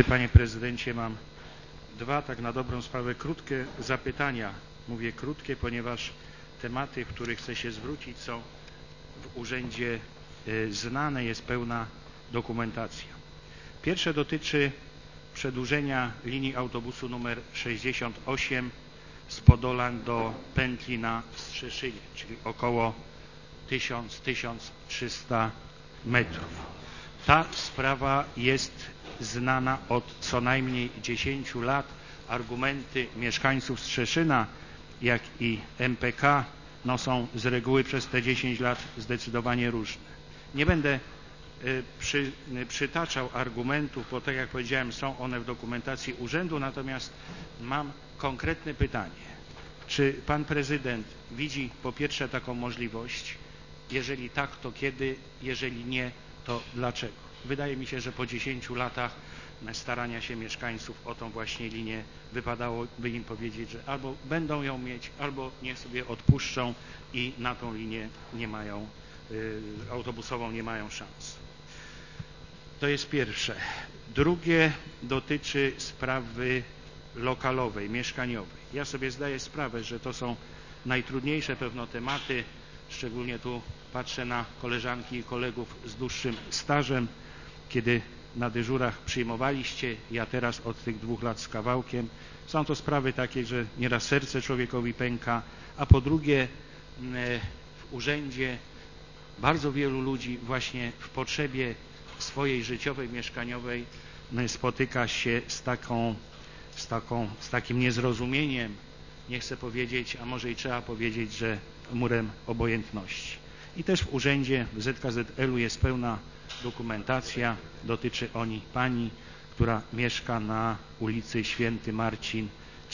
Panie prezydencie, mam dwa, tak na dobrą sprawę, krótkie zapytania. Mówię krótkie, ponieważ tematy, w których chcę się zwrócić, są w urzędzie znane, jest pełna dokumentacja. Pierwsze dotyczy przedłużenia linii autobusu numer 68 z Podolań do pętli na Strzeszynie, czyli około 1000–1300 metrów. Ta sprawa jest znana od co najmniej 10 lat. Argumenty mieszkańców Strzeszyna, jak i MPK są z reguły przez te 10 lat zdecydowanie różne. Nie będę przytaczał argumentów, bo tak jak powiedziałem, są one w dokumentacji urzędu, natomiast mam konkretne pytanie. Czy pan prezydent widzi po pierwsze taką możliwość? Jeżeli tak, to kiedy? Jeżeli nie, to dlaczego? Wydaje mi się, że po 10 latach starania się mieszkańców o tą właśnie linię wypadałoby im powiedzieć, że albo będą ją mieć, albo niech sobie odpuszczą i na tą linię nie mają, autobusową nie mają szans. To jest pierwsze. Drugie dotyczy sprawy lokalowej, mieszkaniowej. Ja sobie zdaję sprawę, że to są najtrudniejsze pewno tematy, szczególnie tu patrzę na koleżanki i kolegów z dłuższym stażem, kiedy na dyżurach przyjmowaliście, ja teraz od tych 2 lat z kawałkiem. Są to sprawy takie, że nieraz serce człowiekowi pęka, a po drugie w urzędzie bardzo wielu ludzi właśnie w potrzebie swojej życiowej, mieszkaniowej spotyka się z takim niezrozumieniem, nie chcę powiedzieć, a może i trzeba powiedzieć, że murem obojętności. I też w urzędzie w ZKZL-u jest pełna dokumentacja, dotyczy pani, która mieszka na ulicy Święty Marcin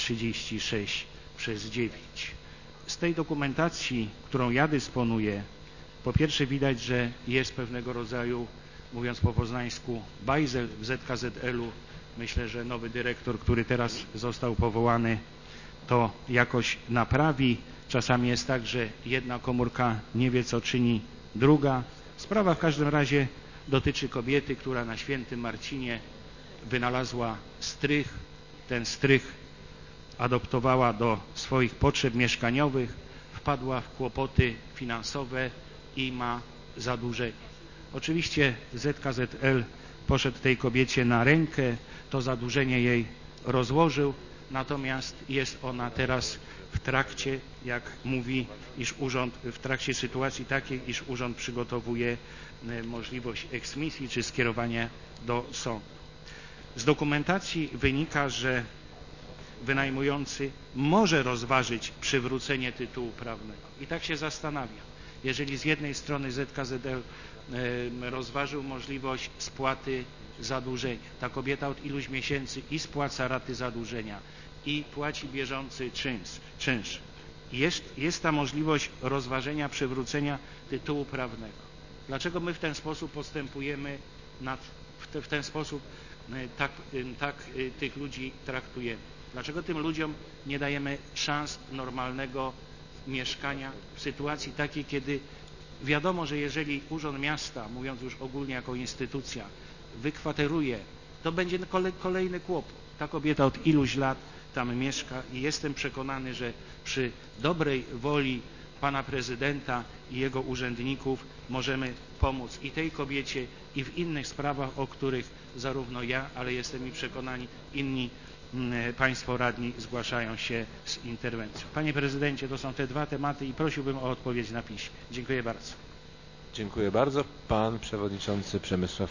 36/9. Z tej dokumentacji, którą ja dysponuję, po pierwsze widać, że jest pewnego rodzaju, mówiąc po poznańsku, bajzel w ZKZL-u. Myślę, że nowy dyrektor, który teraz został powołany, to jakoś naprawi. Czasami jest tak, że jedna komórka nie wie, co czyni druga. Sprawa w każdym razie dotyczy kobiety, która na Świętym Marcinie wynalazła strych. Ten strych adoptowała do swoich potrzeb mieszkaniowych, wpadła w kłopoty finansowe i ma zadłużenie. Oczywiście ZKZL poszedł tej kobiecie na rękę, to zadłużenie jej rozłożył, natomiast jest ona teraz w trakcie, jak mówi, w trakcie sytuacji takiej, iż urząd przygotowuje możliwość eksmisji czy skierowania do sądu. Z dokumentacji wynika, że wynajmujący może rozważyć przywrócenie tytułu prawnego. I tak się zastanawiam. Jeżeli z jednej strony ZKZL rozważył możliwość spłaty zadłużenia, ta kobieta od iluś miesięcy i spłaca raty zadłużenia, i płaci bieżący czynsz. Jest ta możliwość rozważenia przywrócenia tytułu prawnego. Dlaczego my w ten sposób postępujemy, w ten sposób tak tych ludzi traktujemy? Dlaczego tym ludziom nie dajemy szans normalnego mieszkania w sytuacji takiej, kiedy wiadomo, że jeżeli Urząd Miasta, mówiąc już ogólnie jako instytucja, wykwateruje, to będzie kolejny kłopot. Ta kobieta od iluś lat tam mieszka i jestem przekonany, że przy dobrej woli pana prezydenta i jego urzędników możemy pomóc i tej kobiecie, i w innych sprawach, o których zarówno ja, ale jestem i przekonani inni państwo radni zgłaszają się z interwencją. Panie prezydencie, to są te 2 tematy i prosiłbym o odpowiedź na piśmie. Dziękuję bardzo. Dziękuję bardzo. Pan przewodniczący Przemysław